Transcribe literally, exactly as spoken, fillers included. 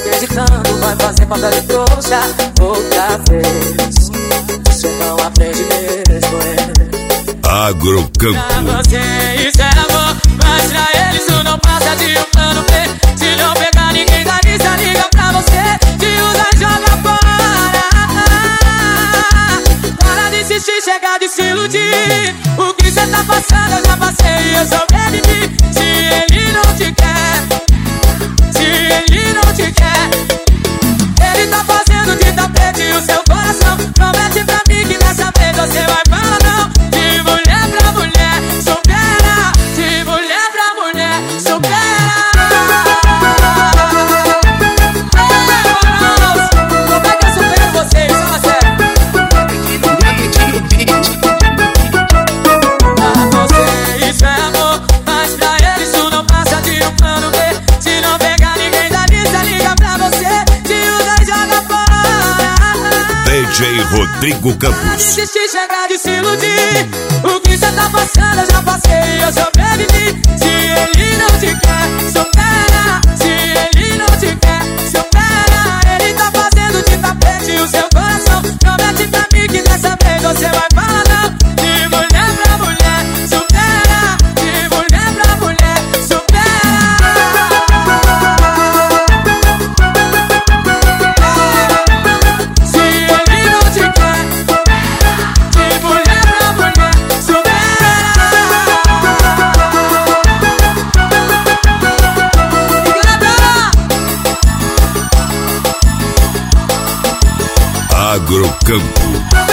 acreditando, vai fazer papel de trouxa outra vez. Você não aprende mesmo, é Agrocampo. pra você isso é amor, mas pra eles isso não passa de um plano B. Se não pegar ninguém da lista, liga pra você, te usa e joga fora. Para de insistir, chega de se iludir. O que cê tá passando eu já passei e eu sobrevivi. Se ele não te quer, se ele não te quer, ele tá fazendo de tapete o seu coração. Promete pra mim que dessa vez você vai falar não. De mulher pra mulher, supera. De mulher pra mulher, supera. Como é que eu supero vocês? Fala sério. Pra você isso é amor, mas pra ele isso não passa de um plano B. Se não pegar ninguém da lista, liga pra você, te usa e joga fora. D J Rodrigo Campos. Insistir, chegar de se iludir. O que cê tá passando eu já passei e eu sobrevivi. Se ele não te quer, supera. Se ele não te quer, supera. Ele tá fazendo de tapete o seu coração. Promete pra mim que dessa vez você vai falar não. De mulher pra mulher, supera. De mulher pra mulher, supera. Se ele não te quer, de mulher pra mulher, supera. Agrocampo.